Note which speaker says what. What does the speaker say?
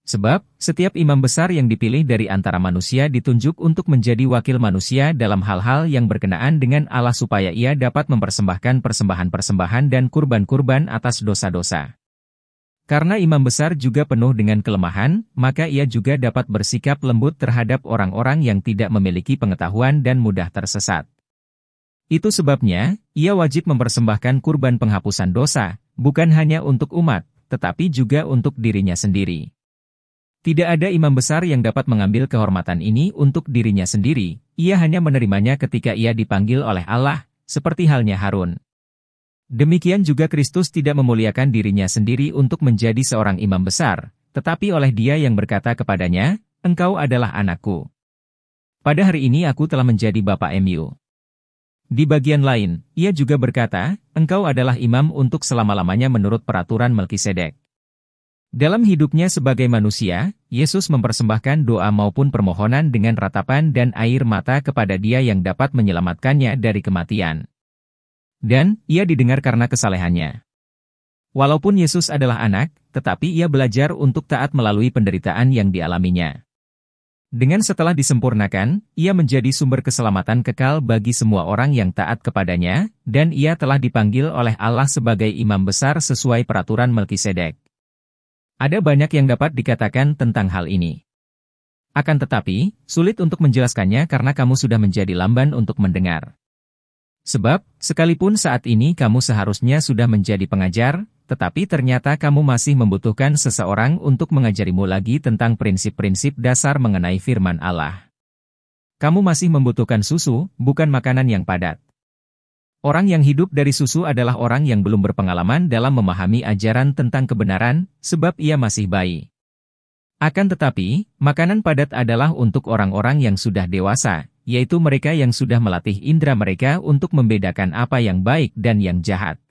Speaker 1: Sebab, setiap imam besar yang dipilih dari antara manusia ditunjuk untuk menjadi wakil manusia dalam hal-hal yang berkenaan dengan Allah supaya ia dapat mempersembahkan persembahan-persembahan dan kurban-kurban atas dosa-dosa. Karena imam besar juga penuh dengan kelemahan, maka ia juga dapat bersikap lembut terhadap orang-orang yang tidak memiliki pengetahuan dan mudah tersesat. Itu sebabnya, ia wajib mempersembahkan kurban penghapusan dosa, bukan hanya untuk umat, tetapi juga untuk dirinya sendiri. Tidak ada imam besar yang dapat mengambil kehormatan ini untuk dirinya sendiri, ia hanya menerimanya ketika ia dipanggil oleh Allah, seperti halnya Harun. Demikian juga Kristus tidak memuliakan dirinya sendiri untuk menjadi seorang imam besar, tetapi oleh Dia yang berkata kepadanya, "Engkau adalah anakku. Pada hari ini aku telah menjadi Bapa MU." Di bagian lain, ia juga berkata, "Engkau adalah imam untuk selama-lamanya menurut peraturan Melkisedek." Dalam hidupnya sebagai manusia, Yesus mempersembahkan doa maupun permohonan dengan ratapan dan air mata kepada Dia yang dapat menyelamatkannya dari kematian. Dan, ia didengar karena kesalehannya. Walaupun Yesus adalah anak, tetapi ia belajar untuk taat melalui penderitaan yang dialaminya. Dengan setelah disempurnakan, ia menjadi sumber keselamatan kekal bagi semua orang yang taat kepadanya, dan ia telah dipanggil oleh Allah sebagai imam besar sesuai peraturan Melkisedek. Ada banyak yang dapat dikatakan tentang hal ini. Akan tetapi, sulit untuk menjelaskannya karena kamu sudah menjadi lamban untuk mendengar. Sebab, sekalipun saat ini kamu seharusnya sudah menjadi pengajar, tetapi ternyata kamu masih membutuhkan seseorang untuk mengajarimu lagi tentang prinsip-prinsip dasar mengenai firman Allah. Kamu masih membutuhkan susu, bukan makanan yang padat. Orang yang hidup dari susu adalah orang yang belum berpengalaman dalam memahami ajaran tentang kebenaran, sebab ia masih bayi. Akan tetapi, makanan padat adalah untuk orang-orang yang sudah dewasa, yaitu mereka yang sudah melatih indera mereka untuk membedakan apa yang baik dan yang jahat.